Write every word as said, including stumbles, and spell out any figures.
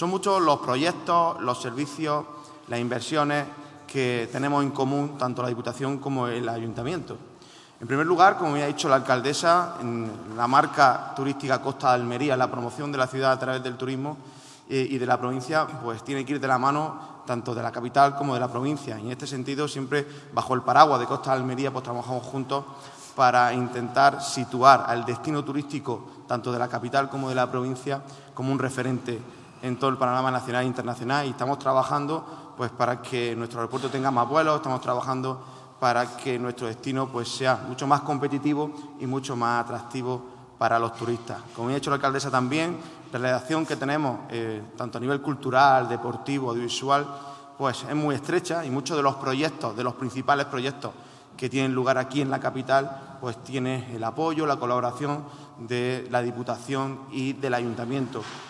Son muchos los proyectos, los servicios, las inversiones que tenemos en común tanto la Diputación como el Ayuntamiento. En primer lugar, como ya ha dicho la alcaldesa, en la marca turística Costa de Almería, la promoción de la ciudad a través del turismo eh, y de la provincia, pues tiene que ir de la mano tanto de la capital como de la provincia. Y en este sentido, siempre bajo el paraguas de Costa de Almería, pues trabajamos juntos para intentar situar al destino turístico tanto de la capital como de la provincia como un referente en todo el panorama nacional e internacional, y estamos trabajando pues para que nuestro aeropuerto tenga más vuelos, estamos trabajando para que nuestro destino pues sea mucho más competitivo y mucho más atractivo para los turistas. Como ha dicho la alcaldesa también, la relación que tenemos eh, tanto a nivel cultural, deportivo, audiovisual, pues es muy estrecha, y muchos de los proyectos, de los principales proyectos que tienen lugar aquí en la capital, pues tiene el apoyo, la colaboración de la Diputación y del Ayuntamiento.